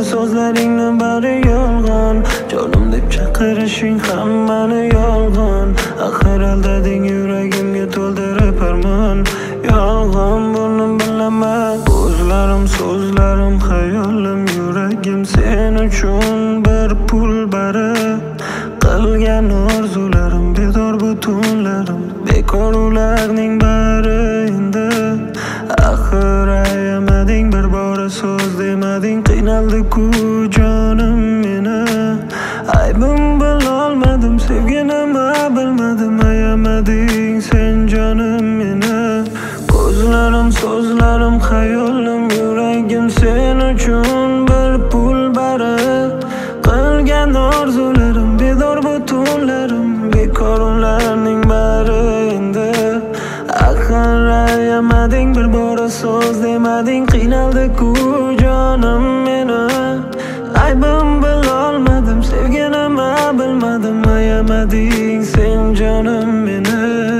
so'zlaringni bari yolg'on. Jonim deb chaqirishing hammani yolg'on. Axir aldading yuragimga to'ldirib armon. Yolg'on buni bilaman. O'zlarim, so'zlarim, xayolim, yuragim sen uchun bir pul bari. Qilgan orzularim, bedor butunlarim, bekor ularning bari endi. Axir ayamading, bir bora so'z demading, qiynaldi-ku jonim meni. Aybim bilolmadim, sevgini nima bilmadim, ayamading sen jonim meni. Ko'zlarim, so'zlarim, xayolim, yuragim sen uchun bir pul bari. Qilgan orzularim, bedor butunlarim, bekor ularning bari endi. Axir ayamading, bir bora so'z demading, qiynaldi-ku jonim meni. Aybim bilolmadim, sevgini nima bilmadim, ayamading sen jonim meni.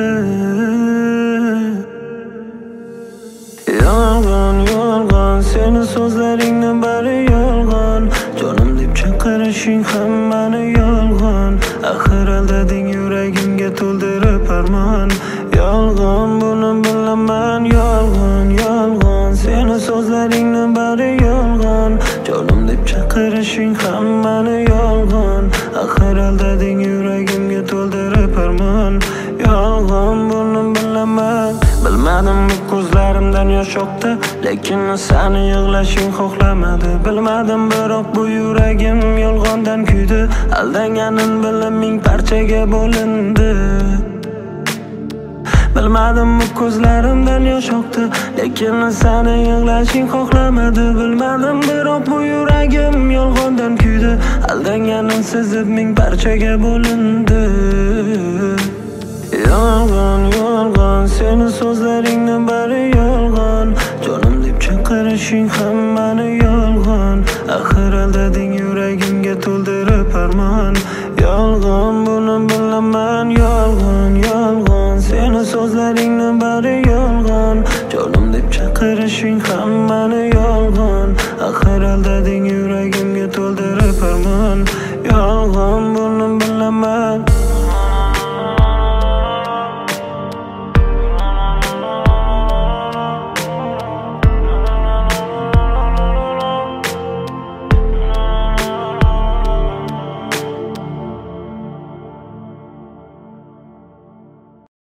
Yolg'on, yolg'on, seni so'zlaringni bari yolg'on. Jonim deb chaqirishing hammani yolg'on. Axir aldading yuragimga to'ldirib armon. Yolg'on buni bilaman, yolg'on, yolg'on, seni so'zlaringni bari yolg'on. Jonim deb chaqirishing hammani yolg'on. Axir aldading yuragimga to'ldirib armon. Yolg'on buni bilaman. Bilmadim bu ko'zlarimdan yosh oqdi, lekin seni yig'lashing xohlamadi. Bilmadim biroq bu yuragim yolg'ondan kuydi. Aldanganin bilib ming parchaga bo'lindi. Bilmadim bu ko'zlarimdan yosh oqdi, lekin seni yig'lashing xohlamadi. Bilmadim biroq bu yuragim yolg'ondan kuydi. Aldanganin sezib ming parchaga bo'lindi. Yolg'on, yolg'on, seni so'zlaringni bari yolg'on. Jonim deb chaqirishing hammani yolg'on. Axir aldading